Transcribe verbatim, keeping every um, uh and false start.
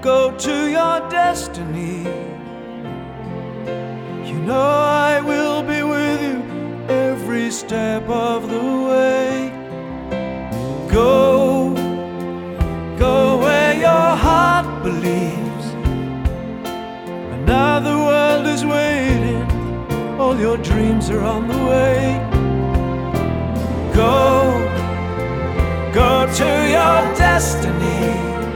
go to your destiny. You know I will be with you every step of the way. Go, go where your heart believes. Another world is waiting, all your dreams are on the way. Go, go to your destiny.